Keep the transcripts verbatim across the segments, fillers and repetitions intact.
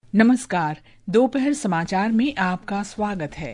नमस्कार। दोपहर समाचार में आपका स्वागत है।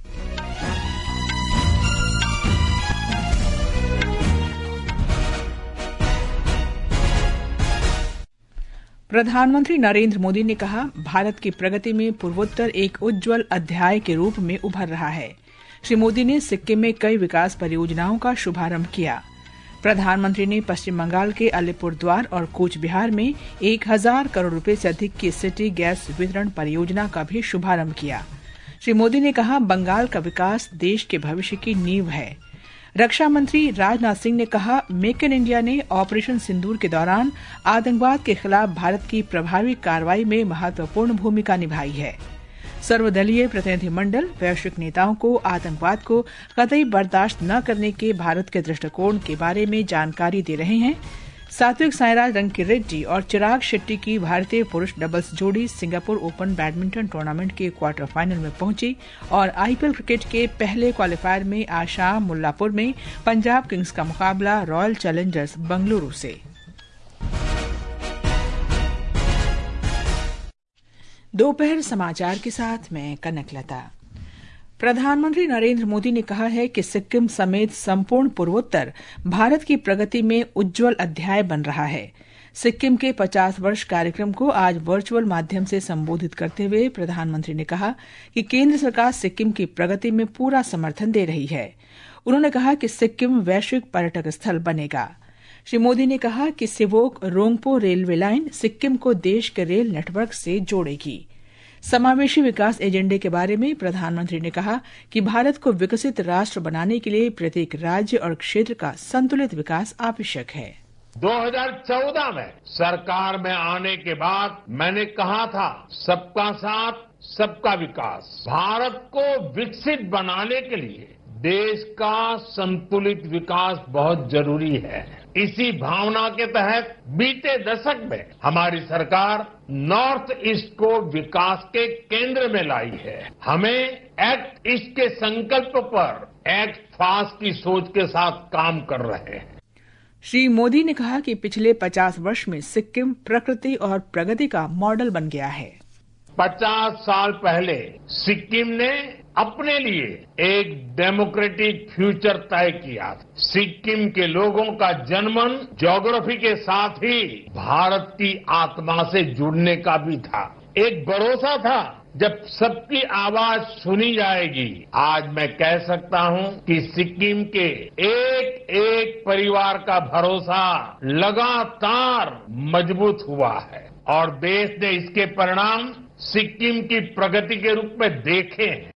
प्रधानमंत्री नरेंद्र मोदी ने कहा, भारत की प्रगति में पूर्वोत्तर एक उज्जवल अध्याय के रूप में उभर रहा है। श्री मोदी ने सिक्किम में कई विकास परियोजनाओं का शुभारंभ किया। प्रधानमंत्री ने पश्चिम बंगाल के अलीपुरद्वार और कूच बिहार में एक हजार करोड़ रुपए से अधिक की सिटी गैस वितरण परियोजना का भी शुभारंभ किया। श्री मोदी ने कहा, बंगाल का विकास देश के भविष्य की नींव है। रक्षा मंत्री राजनाथ सिंह ने कहा, मेक इन इंडिया ने ऑपरेशन सिंदूर के दौरान आतंकवाद के खिलाफ भारत की प्रभावी कार्रवाई में महत्वपूर्ण भूमिका निभाई है। सर्वदलीय प्रतिनिधिमंडल वैश्विक नेताओं को आतंकवाद को कतई बर्दाश्त न करने के भारत के दृष्टिकोण के बारे में जानकारी दे रहे हैं। सात्विक साईराज रंकीरेड्डी और चिराग शेट्टी की भारतीय पुरुष डबल्स जोड़ी सिंगापुर ओपन बैडमिंटन टूर्नामेंट के क्वार्टर फाइनल में पहुंची और आईपीएल क्रिकेट के पहले क्वालिफायर में आज शाम मुल्लापुर में पंजाब किंग्स का मुकाबला रॉयल चैलेंजर्स बंगलुरु से। दोपहर समाचार के साथ मैं कनकलता। प्रधानमंत्री नरेंद्र मोदी ने कहा है कि सिक्किम समेत संपूर्ण पूर्वोत्तर भारत की प्रगति में उज्जवल अध्याय बन रहा है। सिक्किम के पचास वर्ष कार्यक्रम को आज वर्चुअल माध्यम से संबोधित करते हुए प्रधानमंत्री ने कहा कि केंद्र सरकार सिक्किम की प्रगति में पूरा समर्थन दे रही है। उन्होंने कहा कि सिक्किम वैश्विक पर्यटक स्थल बनेगा। श्री मोदी ने कहा कि सिवोक रोंगपो रेलवे लाइन सिक्किम को देश के रेल नेटवर्क से जोड़ेगी। समावेशी विकास एजेंडे के बारे में प्रधानमंत्री ने कहा कि भारत को विकसित राष्ट्र बनाने के लिए प्रत्येक राज्य और क्षेत्र का संतुलित विकास आवश्यक है। दो हज़ार चौदह में सरकार में आने के बाद मैंने कहा था, सबका साथ सबका विकास। भारत को विकसित बनाने के लिए देश का संतुलित विकास बहुत जरूरी है। इसी भावना के तहत बीते दशक में हमारी सरकार नॉर्थ ईस्ट को विकास के केंद्र में लाई है। हमें एक्ट ईस्ट के संकल्प पर एक्ट फास्ट की सोच के साथ काम कर रहे हैं। श्री मोदी ने कहा कि पिछले पचास वर्ष में सिक्किम प्रकृति और प्रगति का मॉडल बन गया है। पचास साल पहले सिक्किम ने अपने लिए एक डेमोक्रेटिक फ्यूचर तय किया। सिक्किम के लोगों का जनमन ज्योग्राफी के साथ ही भारत की आत्मा से जुड़ने का भी था। एक भरोसा था, जब सबकी आवाज सुनी जाएगी। आज मैं कह सकता हूं कि सिक्किम के एक एक परिवार का भरोसा लगातार मजबूत हुआ है और देश ने इसके परिणाम सिक्किम की प्रगति के रूप में देखे हैं।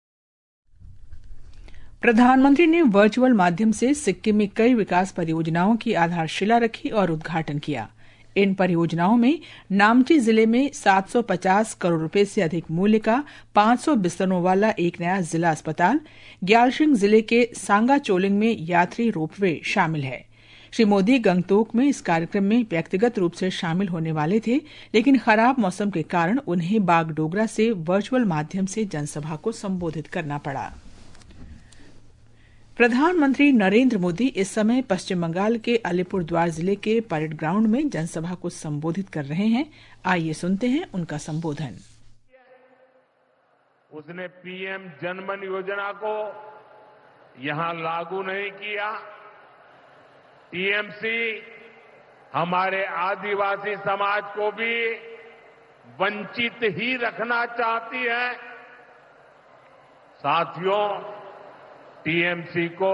प्रधानमंत्री ने वर्चुअल माध्यम से सिक्किम में कई विकास परियोजनाओं की आधारशिला रखी और उद्घाटन किया। इन परियोजनाओं में नामची जिले में सात सौ पचास करोड़ रुपए से अधिक मूल्य का पांच सौ बिस्तरों वाला एक नया जिला अस्पताल, ग्यालशिंग जिले के सांगाचोलिंग में यात्री रोपवे शामिल है। श्री मोदी गंगतोक में इस कार्यक्रम में व्यक्तिगत रूप से शामिल होने वाले थे, लेकिन खराब मौसम के कारण उन्हें बागडोगरा से वर्चुअल माध्यम से जनसभा को संबोधित करना पड़ा। प्रधानमंत्री नरेंद्र मोदी इस समय पश्चिम बंगाल के अलीपुरद्वार जिले के परेड ग्राउंड में जनसभा को संबोधित कर रहे हैं। आइए सुनते हैं उनका संबोधन। उसने पीएम जनमन योजना को यहां लागू नहीं किया। टीएमसी हमारे आदिवासी समाज को भी वंचित ही रखना चाहती है। साथियों, टीएमसी को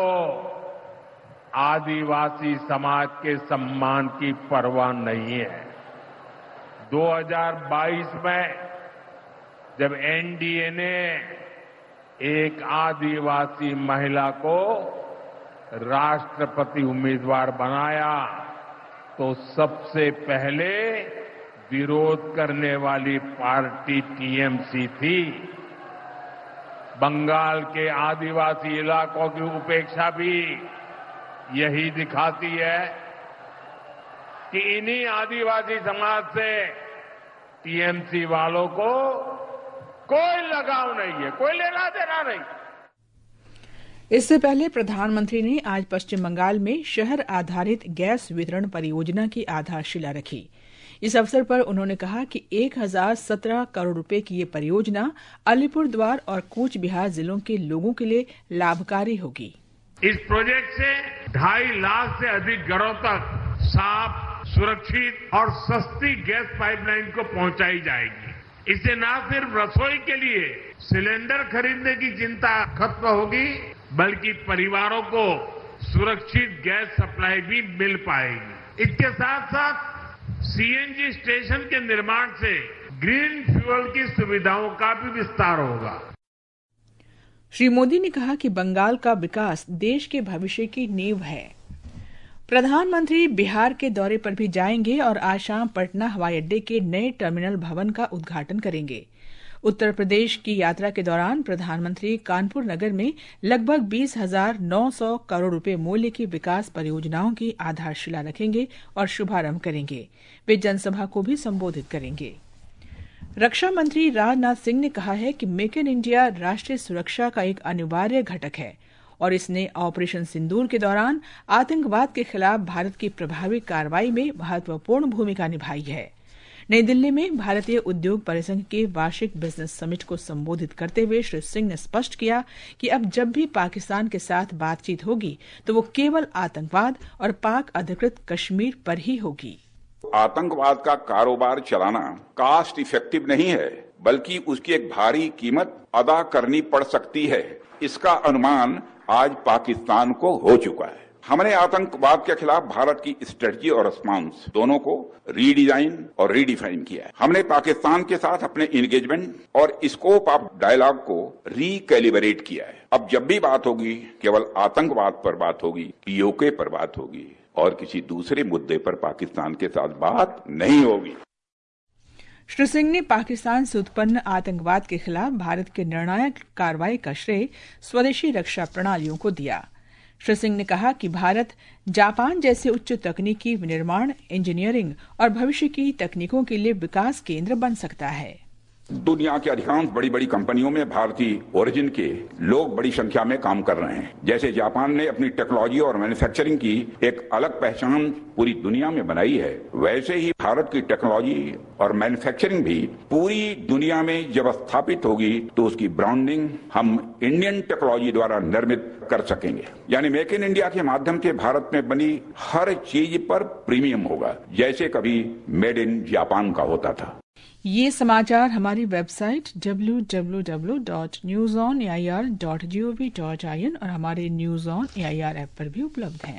आदिवासी समाज के सम्मान की परवाह नहीं है। दो हज़ार बाईस में जब एनडीए ने एक आदिवासी महिला को राष्ट्रपति उम्मीदवार बनाया तो सबसे पहले विरोध करने वाली पार्टी टीएमसी थी। बंगाल के आदिवासी इलाकों की उपेक्षा भी यही दिखाती है कि इन्हीं आदिवासी समाज से टीएमसी वालों को कोई लगाव नहीं है, कोई लेना देना नहीं। इससे पहले प्रधानमंत्री ने आज पश्चिम बंगाल में शहर आधारित गैस वितरण परियोजना की आधारशिला रखी। इस अवसर पर उन्होंने कहा कि एक हजार सत्रह करोड़ रुपए की ये परियोजना अलीपुरद्वार और कूच बिहार जिलों के लोगों के लिए लाभकारी होगी। इस प्रोजेक्ट से ढाई लाख से अधिक घरों तक साफ, सुरक्षित और सस्ती गैस पाइपलाइन को पहुंचाई जाएगी। इससे न सिर्फ रसोई के लिए सिलेंडर खरीदने की चिंता खत्म होगी, बल्कि परिवारों को सुरक्षित गैस सप्लाई भी मिल पाएगी। इसके साथ साथ सीएनजी स्टेशन के निर्माण से ग्रीन फ्यूल की सुविधाओं का भी विस्तार होगा। श्री मोदी ने कहा कि बंगाल का विकास देश के भविष्य की नींव है। प्रधानमंत्री बिहार के दौरे पर भी जाएंगे और आज शाम पटना हवाई अड्डे के नए टर्मिनल भवन का उद्घाटन करेंगे। उत्तर प्रदेश की यात्रा के दौरान प्रधानमंत्री कानपुर नगर में लगभग बीस हजार नौ सौ करोड़ रुपए मूल्य की विकास परियोजनाओं की आधारशिला रखेंगे और शुभारंभ करेंगे। वे जनसभा को भी संबोधित करेंगे। रक्षा मंत्री राजनाथ सिंह ने कहा है कि मेक इन इंडिया राष्ट्रीय सुरक्षा का एक अनिवार्य घटक है और इसने ऑपरेशन सिंदूर के दौरान आतंकवाद के खिलाफ भारत की प्रभावी कार्रवाई में महत्वपूर्ण भूमिका निभाई है। नई दिल्ली में भारतीय उद्योग परिसंघ के वार्षिक बिजनेस समिट को संबोधित करते हुए श्री सिंह ने स्पष्ट किया कि अब जब भी पाकिस्तान के साथ बातचीत होगी तो वो केवल आतंकवाद और पाक अधिकृत कश्मीर पर ही होगी। आतंकवाद का कारोबार चलाना कास्ट इफेक्टिव नहीं है, बल्कि उसकी एक भारी कीमत अदा करनी पड़ सकती है। इसका अनुमान आज पाकिस्तान को हो चुका है। हमने आतंकवाद के खिलाफ भारत की स्ट्रेटजी और रिस्पांस दोनों को रीडिजाइन और रीडिफाइन किया है। हमने पाकिस्तान के साथ अपने इंगेजमेंट और स्कोप ऑफ डायलॉग को रिकैलिब्रेट किया है। अब जब भी बात होगी केवल आतंकवाद पर बात होगी, यूके पर बात होगी और किसी दूसरे मुद्दे पर पाकिस्तान के साथ बात नहीं होगी। श्री सिंह ने पाकिस्तान से उत्पन्न आतंकवाद के खिलाफ भारत के निर्णायक कार्रवाई का श्रेय स्वदेशी रक्षा प्रणालियों को दिया। श्री सिंह ने कहा कि भारत जापान जैसे उच्च तकनीकी विनिर्माण, इंजीनियरिंग और भविष्य की तकनीकों के लिए विकास केंद्र बन सकता है। दुनिया की अधिकांश बड़ी बड़ी कंपनियों में भारतीय ओरिजिन के लोग बड़ी संख्या में काम कर रहे हैं। जैसे जापान ने अपनी टेक्नोलॉजी और मैन्युफैक्चरिंग की एक अलग पहचान पूरी दुनिया में बनाई है, वैसे ही भारत की टेक्नोलॉजी और मैन्युफैक्चरिंग भी पूरी दुनिया में जब स्थापित होगी तो उसकी ब्रांडिंग हम इंडियन टेक्नोलॉजी द्वारा निर्मित कर सकेंगे। यानी मेक इन इंडिया के माध्यम से भारत में बनी हर चीज पर प्रीमियम होगा, जैसे कभी मेड इन जापान का होता था। ये समाचार हमारी website W W W dot news on A I R dot G O V dot I N और हमारे news on A I R app पर भी उपलब्ध हैं।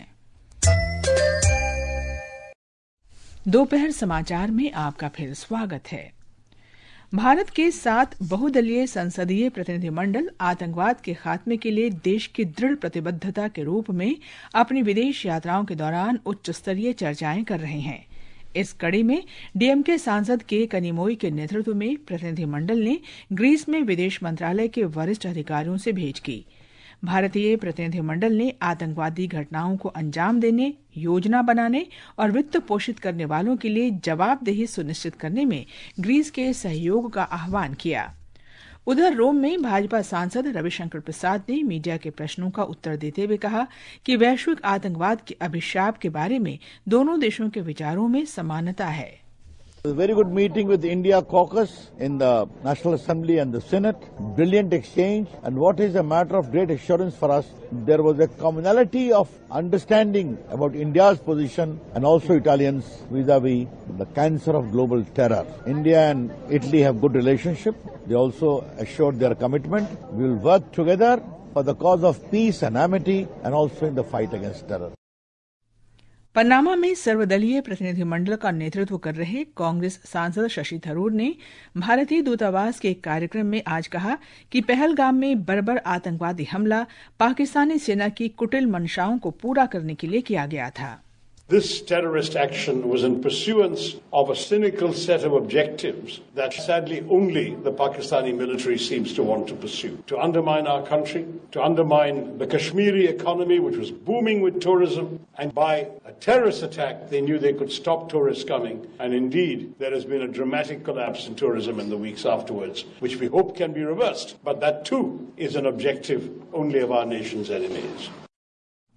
दोपहर समाचार में आपका फिर स्वागत है। भारत के सात बहुदलीय संसदीय प्रतिनिधिमंडल आतंकवाद के खात्मे के लिए देश की दृढ़ प्रतिबद्धता के रूप में अपनी विदेश यात्राओं के दौरान उच्च स्तरीय चर्चाएं कर रहे हैं। इस कड़ी में डीएमके सांसद के कनिमोई के नेतृत्व में प्रतिनिधिमंडल ने ग्रीस में विदेश मंत्रालय के वरिष्ठ अधिकारियों से भेंट की। भारतीय प्रतिनिधिमंडल ने आतंकवादी घटनाओं को अंजाम देने, योजना बनाने और वित्त पोषित करने वालों के लिए जवाबदेही सुनिश्चित करने में ग्रीस के सहयोग का आह्वान किया। उधर रोम में भाजपा सांसद रविशंकर प्रसाद ने मीडिया के प्रश्नों का उत्तर देते हुए कहा कि वैश्विक आतंकवाद के अभिशाप के बारे में दोनों देशों के विचारों में समानता है। A very good meeting with the India caucus in the National Assembly and the Senate. Brilliant exchange, and what is a matter of great assurance for us, there was a commonality of understanding about India's position and also Italians vis-a-vis the cancer of global terror. India and Italy have good relationship. They also assured their commitment. We will work together for the cause of peace and amity and also in the fight against terror. Panama में सर्वदलीय प्रतिनिधिमंडल का नेतृत्व कर रहे कांग्रेस सांसद शशि थरूर ने भारतीय दूतावास के एक कार्यक्रम में आज कहा कि पहलगाम में बर्बर आतंकवादी हमला पाकिस्तानी सेना की कुटिल मंशाओं को पूरा करने के लिए किया गया था। This terrorist action was in pursuance of a cynical set of objectives that sadly only the Pakistani military seems to want to pursue. To undermine our country, to undermine the Kashmiri economy which was booming with tourism, and by a terrorist attack they knew they could stop tourists coming, and indeed there has been a dramatic collapse in tourism in the weeks afterwards, which we hope can be reversed, but that too is an objective only of our nation's enemies.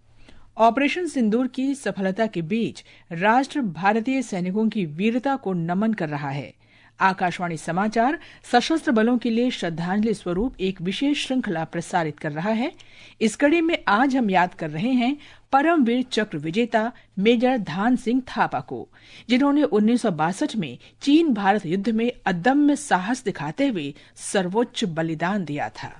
Operation Sindoor की सफलता के बीच राष्ट्र भारतीय सैनिकों की वीरता को नमन कर रहा है। आकाशवाणी समाचार सशस्त्र बलों के लिए श्रद्धांजलि स्वरूप एक विशेष श्रृंखला प्रसारित कर रहा है। इस कड़ी में आज हम याद कर रहे हैं परमवीर चक्र विजेता मेजर धान सिंह थापा को, जिन्होंने उन्नीस सौ बासठ में चीन भारत युद्ध में अदम्य साहस दिखाते हुए सर्वोच्च बलिदान दिया था।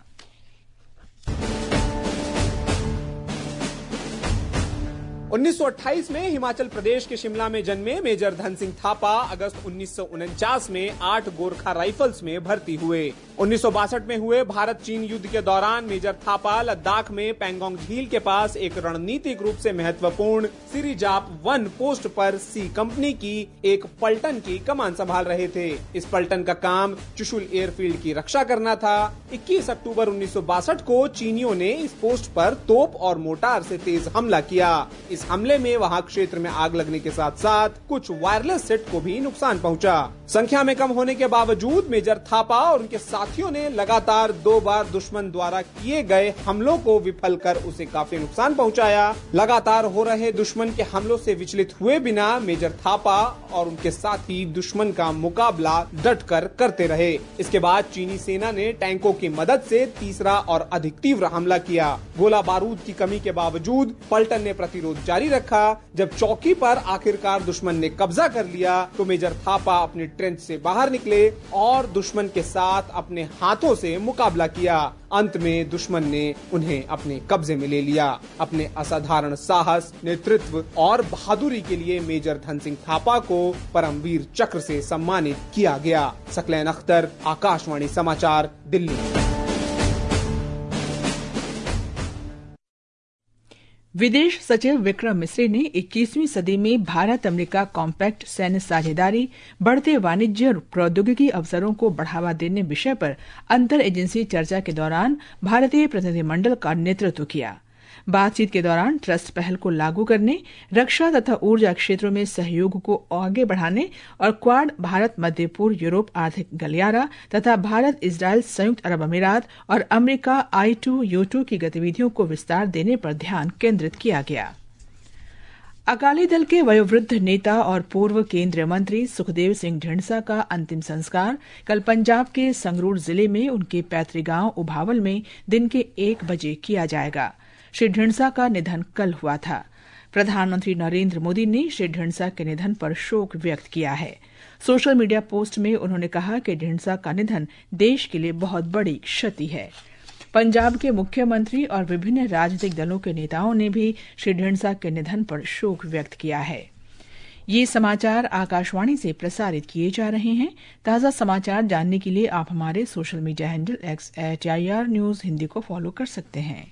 उन्नीस सौ अट्ठाईस में हिमाचल प्रदेश के शिमला में जन्मे मेजर धन सिंह थापा अगस्त उन्नीस सौ उनचास में आठ गोरखा राइफल्स में भर्ती हुए। उन्नीस सौ बासठ में हुए भारत चीन युद्ध के दौरान मेजर थापा लद्दाख में पैंगोंग झील के पास एक रणनीतिक रूप से महत्वपूर्ण सिरिजाप वन पोस्ट पर सी कंपनी की एक पलटन की कमान संभाल रहे थे। इस पलटन का काम चुशुल एयरफील्ड की रक्षा करना था। इक्कीस अक्टूबर उन्नीस सौ बासठ को चीनियों ने इस पोस्ट पर तोप और मोटार से तेज हमला किया। इस हमले में वहां क्षेत्र में आग लगने के साथ साथ कुछ वायरलेस सेट को भी नुकसान पहुंचा। संख्या में कम होने के बावजूद मेजर थापा और उनके साथियों ने लगातार दो बार दुश्मन द्वारा किए गए हमलों को विफल कर उसे काफी नुकसान पहुंचाया। लगातार हो रहे दुश्मन के हमलों से विचलित हुए बिना मेजर थापा और उनके साथी दुश्मन का मुकाबला डट कर करते रहे। इसके बाद चीनी सेना ने टैंकों की मदद से तीसरा और अधिक तीव्र हमला किया। गोला बारूद की कमी के बावजूद पलटन ने प्रतिरोध जारी रखा। जब चौकी पर आखिरकार दुश्मन ने कब्जा कर लिया तो मेजर थापा अपने ट्रेंच से बाहर निकले और दुश्मन के साथ अपने हाथों से मुकाबला किया। अंत में दुश्मन ने उन्हें अपने कब्जे में ले लिया। अपने असाधारण साहस, नेतृत्व और बहादुरी के लिए मेजर धन सिंह थापा को परमवीर चक्र से सम्मानित किया गया। सकलैन अख्तर, आकाशवाणी समाचार, दिल्ली। विदेश सचिव विक्रम मिस्री ने इक्कीसवीं सदी में भारत अमेरिका कॉम्पैक्ट सैन्य साझेदारी, बढ़ते वाणिज्य और प्रौद्योगिकी अवसरों को बढ़ावा देने विषय पर अंतर एजेंसी चर्चा के दौरान भारतीय प्रतिनिधिमंडल का नेतृत्व किया। बातचीत के दौरान ट्रस्ट पहल को लागू करने, रक्षा तथा ऊर्जा क्षेत्रों में सहयोग को आगे बढ़ाने और क्वाड भारत मध्य पूर्व यूरोप आर्थिक गलियारा तथा भारत इजरायल संयुक्त अरब अमीरात और America I two U two की गतिविधियों को विस्तार देने पर ध्यान केंद्रित किया गया। अकाली दल के वयोवृद्ध नेता और पूर्व केंद्रीय मंत्री सुखदेव सिंह ढींढसा का अंतिम संस्कार कल पंजाब के संगरूर जिले में उनके पैतृक गांव उभावल में दिन के एक बजे किया जाएगा। श्री ढींढसा का निधन कल हुआ था। प्रधानमंत्री नरेंद्र मोदी ने श्री ढींढसा के निधन पर शोक व्यक्त किया है। सोशल मीडिया पोस्ट में उन्होंने कहा कि ढींढसा का निधन देश के लिए बहुत बड़ी क्षति है। पंजाब के मुख्यमंत्री और विभिन्न राजनीतिक दलों के नेताओं ने भी श्री ढींढसा के निधन पर शोक व्यक्त किया है। ये समाचार आकाशवाणी से प्रसारित किए जा रहे हैं। ताजा समाचार जानने के लिए आप हमारे social media handle X at I R news Hindi को फॉलो कर सकते हैं।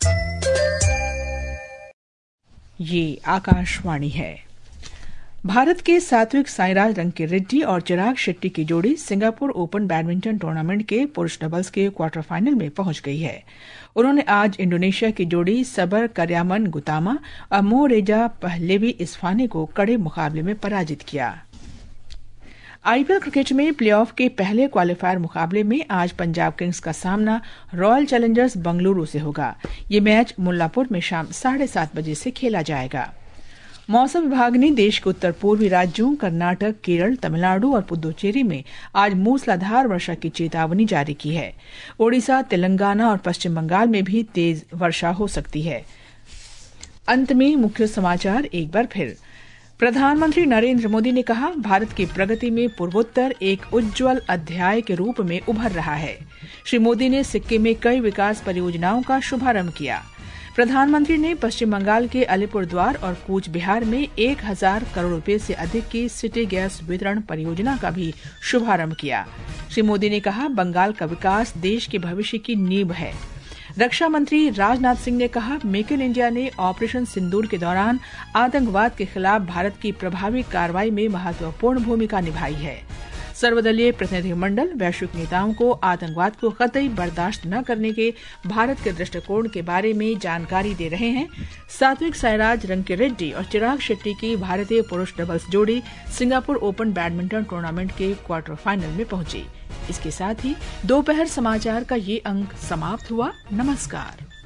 ये आकाशवाणी है। भारत के सात्विक साईराज रंकीरेड्डी और चिराग शेट्टी की जोड़ी सिंगापुर ओपन बैडमिंटन टूर्नामेंट के पुरुष डबल्स के क्वार्टर फाइनल में पहुंच गई है। उन्होंने आज इंडोनेशिया की जोड़ी सबर कर्यामन गुतामा और मोरेजा पहलेवी इस्फानी को कड़े मुकाबले में पराजित किया। आईपीएल क्रिकेट में प्लेऑफ के पहले क्वालीफायर मुकाबले में आज पंजाब किंग्स का सामना रॉयल चैलेंजर्स बंगलुरु से होगा। ये मैच मुल्लापुर में शाम साढ़े सात बजे से खेला जाएगा। मौसम विभाग ने देश के उत्तर पूर्वी राज्यों कर्नाटक, केरल, तमिलनाडु और पुदुचेरी में आज मूसलाधार वर्षा की चेतावनी जारी की है। ओडिशा, तेलंगाना और पश्चिम बंगाल में भी तेज वर्षा हो सकती है। अंत में मुख्य समाचार एक बार फिर। प्रधानमंत्री नरेंद्र मोदी ने कहा, भारत की प्रगति में पूर्वोत्तर एक उज्जवल अध्याय के रूप में उभर रहा है। श्री मोदी ने सिक्किम में कई विकास परियोजनाओं का शुभारंभ किया। प्रधानमंत्री ने पश्चिम बंगाल के अलीपुरद्वार और कूच बिहार में एक हजार करोड़ रुपए से अधिक की सिटी गैस वितरण परियोजना का भी शुभारंभ किया। श्री मोदी ने कहा, बंगाल का विकास देश के भविष्य की नींव है। रक्षा मंत्री राजनाथ सिंह ने कहा, मेक इन इंडिया ने ऑपरेशन सिंदूर के दौरान आतंकवाद के खिलाफ भारत की प्रभावी कार्रवाई में महत्वपूर्ण भूमिका निभाई है। सर्वदलीय प्रतिनिधिमंडल वैश्विक नेताओं को आतंकवाद को कतई बर्दाश्त न करने के भारत के दृष्टिकोण के बारे में जानकारी दे रहे हैं। सात्विक साईराज रंकीरेड्डी और चिराग शेट्टी की भारतीय पुरुष डबल्स जोड़ी सिंगापुर ओपन बैडमिंटन टूर्नामेंट के क्वार्टर फाइनल में पहुंची। इसके साथ ही दोपहर समाचार का ये अंक समाप्त हुआ। नमस्कार।